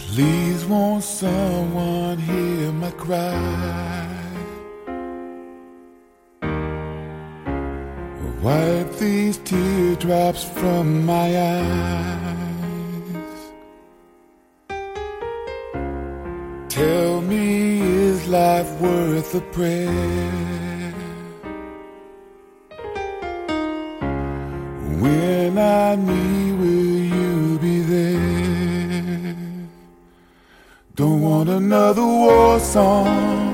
Please won't someone hear my cry? Wipe these teardrops from my eyes. Tell me, is life worth a prayer? When I need, will you be there? Don't want another war song.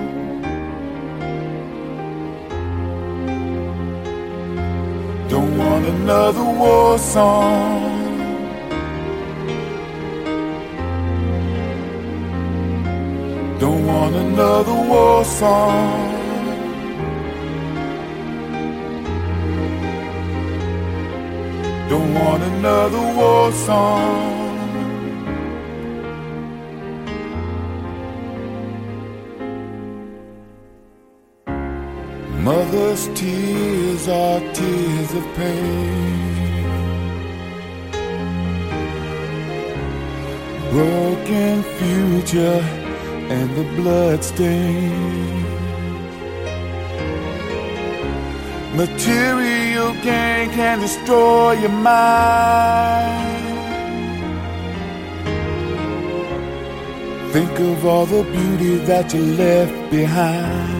Don't want another war song. Don't want another war song. Don't want another war song. Mother's tears are tears of pain. Broken future and the blood stain. Material gain can destroy your mind. Think of all the beauty that you left behind.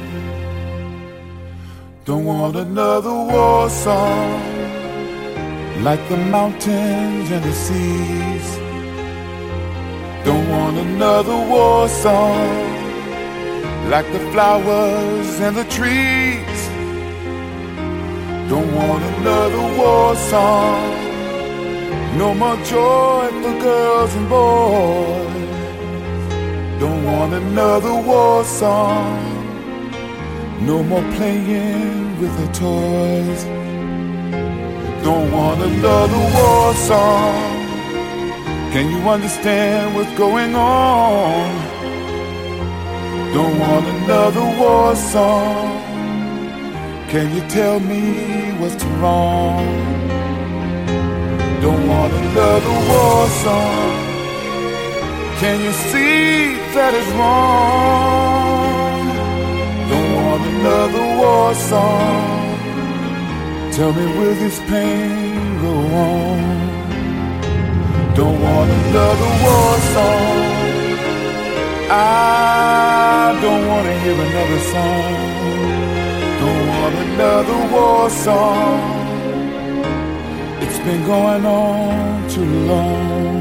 Don't want another war song, like the mountains and the seas. Don't want another war song, like the flowers and the trees. Don't want another war song, no more joy for girls and boys. Don't want another war song, no more playing with her toys. Don't want another war song. Can you understand what's going on? Don't want another war song. Can you tell me what's wrong? Don't want another war song. Can you see that it's wrong? Don't want another war song. Tell me, will this pain go on? Don't want another war song. I don't want to hear another song. Don't want another war song. It's been going on too long.